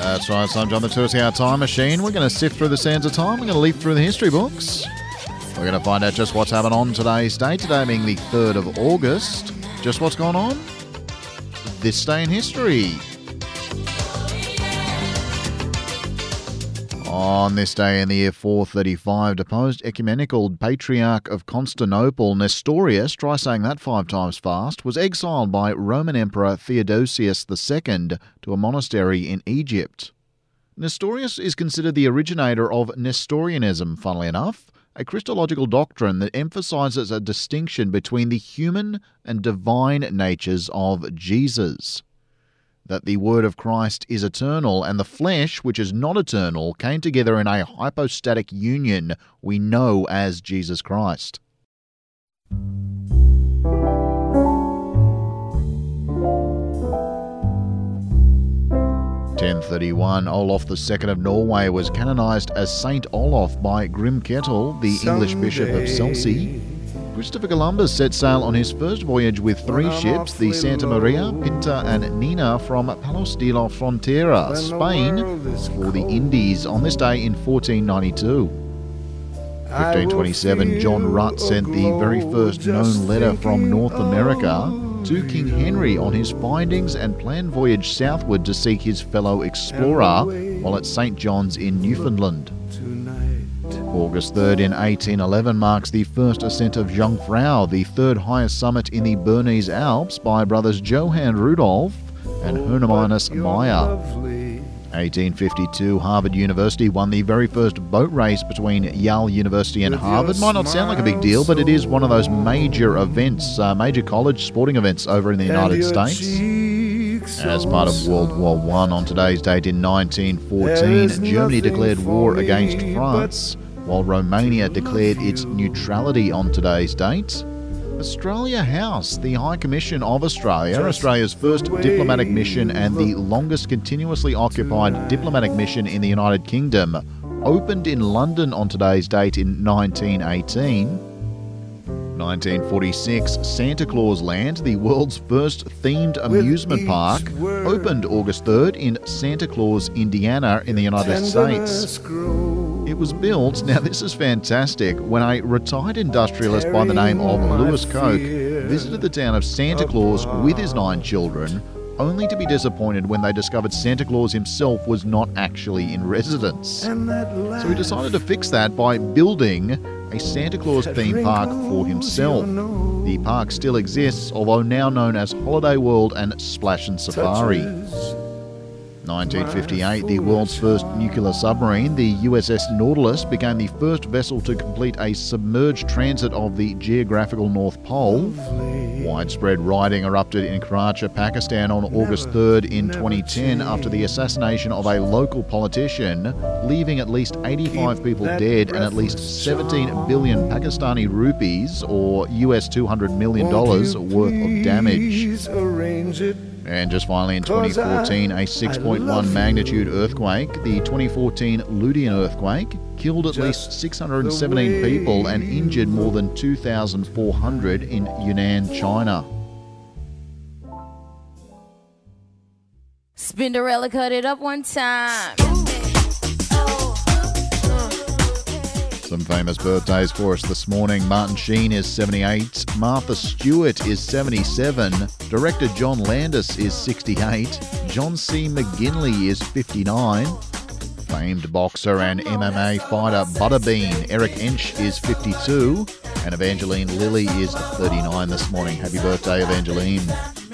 That's right, so I'm John the 2-hour time machine. We're going to sift through the sands of time. We're going to leap through the history books. We're going to find out just what's happened on today's date, today being the 3rd of August. Just what's gone on this day in history. On this day in the year 435, deposed ecumenical patriarch of Constantinople, Nestorius, try saying that 5 times fast, was exiled by Roman Emperor Theodosius II to a monastery in Egypt. Nestorius is considered the originator of Nestorianism, funnily enough, a Christological doctrine that emphasizes a distinction between the human and divine natures of Jesus. That the word of Christ is eternal, and the flesh, which is not eternal, came together in a hypostatic union we know as Jesus Christ. 1031, Olaf II of Norway was canonised as Saint Olaf by Grimketil, the English Bishop of Selsey. Christopher Columbus set sail on his first voyage with 3 ships, the Santa Maria, Pinta and Nina, from Palos de la Frontera, Spain, for the Indies on this day in 1492. 1527, John Rutt sent the very first known letter from North America to King Henry on his findings and planned voyage southward to seek his fellow explorer while at St. John's in Newfoundland. August 3rd in 1811 marks the first ascent of Jungfrau, the 3rd highest summit in the Bernese Alps, by brothers Johann Rudolph and Hieronymus Meyer. 1852, Harvard University won the very first boat race between Yale University and Harvard. Might not sound like a big deal, but it is one of those major events, major college sporting events over in the United States. As part of World War I, on today's date in 1914, Germany declared war against France, while Romania declared its neutrality on today's date. Australia House, the High Commission of Australia, Australia's first diplomatic mission and the longest continuously occupied diplomatic mission in the United Kingdom, opened in London on today's date in 1918. 1946, Santa Claus Land, the world's first themed amusement park, opened August 3rd in Santa Claus, Indiana in the United States. It was built, now this is fantastic, when a retired industrialist by the name of Lewis Koch visited the town of Santa Claus with his 9 children, only to be disappointed when they discovered Santa Claus himself was not actually in residence. So he decided to fix that by building a Santa Claus theme park for himself. The park still exists, although now known as Holiday World and Splash and Safari. 1958, the world's first nuclear submarine, the USS Nautilus, became the first vessel to complete a submerged transit of the geographical North Pole. Widespread rioting erupted in Karachi, Pakistan on August 3rd in 2010 after the assassination of a local politician, leaving at least 85 people dead and at least 17 billion Pakistani rupees, or US $200 million, worth of damage. And just finally in 2014, a 6.1 magnitude earthquake, the 2014 Ludian earthquake, killed at least 617 people and injured more than 2,400 in Yunnan, China. Spinderella cut it up one time. Some famous birthdays for us this morning. Martin Sheen is 78. Martha Stewart is 77. Director John Landis is 68. John C. McGinley is 59. Famed boxer and MMA fighter Butterbean Eric Ensch is 52. And Evangeline Lilly is 39 this morning. Happy birthday, Evangeline.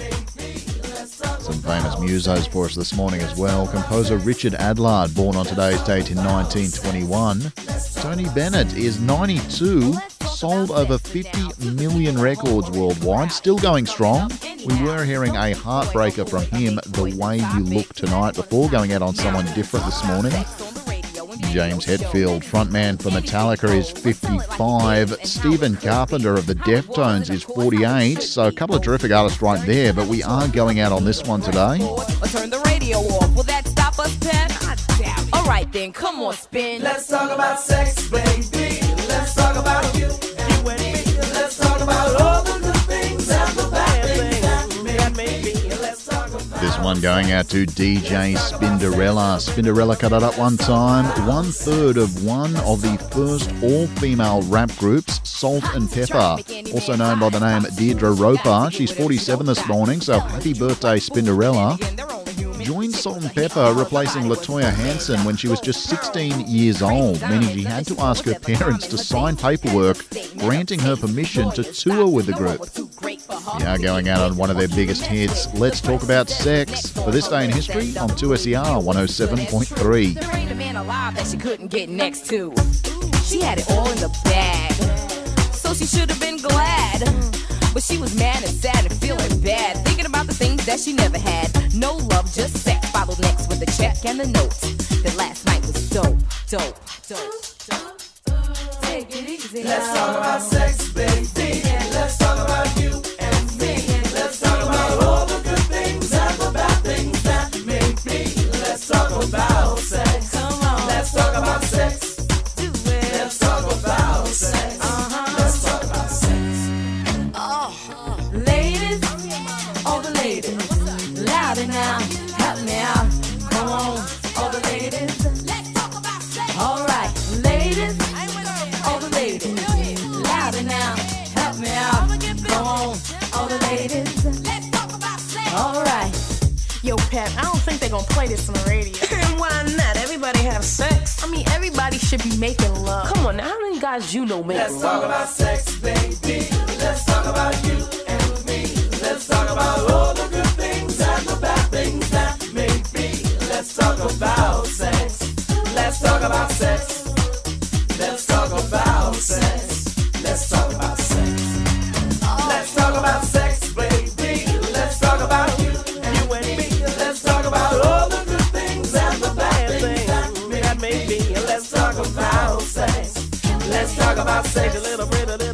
Some famous musos for us this morning as well. Composer Richard Adlard, born on today's date in 1921. Tony Bennett is 92, sold over 50 million records worldwide, still going strong. We were hearing a heartbreaker from him, The Way You Look Tonight, before going out on someone different this morning. James Hetfield, frontman for Metallica, is 55. Stephen Carpenter of the Deftones is 48. So a couple of terrific artists right there, but we are going out on this one today. Turn the radio off. Will that stop us, Pep? All right then, come on, spin. Let's talk about sex, baby. Let's talk about you and me. Let's talk about all the good things and the bad things that may be. Let's talk about This one going out to DJ Spinderella. Spinderella cut it up one time. 1/3 of one of the first all-female rap groups, Salt and Pepper. Also known by the name Deirdre Roper. She's 47 this morning, so happy birthday, Spinderella. Joined Salt and Pepper, replacing LaToya Hanson when she was just 16 years old, meaning she had to ask her parents to sign paperwork granting her permission to tour with the group. Yeah, going out on one of their biggest hits, Let's Talk About Sex, for this day in history on 2SER 107.3. There ain't a man alive that she couldn't get next to. She had it all in the bag, so she should have been glad. But she was mad and sad and feeling bad, thinking about the things that she never had. No love, just sex. Followed next with the check and the note. That last night was dope, dope, dope, dope. Take it easy. Let's talk about sex, baby. Let's talk about you and me. Let's talk about all the good things and the bad things that may be. Let's talk about sex. Come on. Let's talk about sex. Do it. Let's talk about sex. Let's talk about sex. Ladies, all the ladies, louder now, help me out. Come on, all the ladies, let's talk about sex. All right, ladies, all the ladies, louder now, help me out. Come on, all the ladies, let's talk about sex. All right. Yo, Pep, I don't think they're gonna play this on the radio. Why not? Everybody have sex. I mean, everybody should be making love. Come on, now, how many guys you know make Let's love? talk about sex, baby. Let's talk about you and me. Let's talk about all the good things and the bad things that may be. Let's talk about sex. Let's talk about sex. Let's talk about sex. Let's talk about sex. Let's talk about sex, baby. Let's talk about you and me. Let's talk about all the good things and the bad things that may be. Let's talk about sex. Let's talk about sex. A little bit of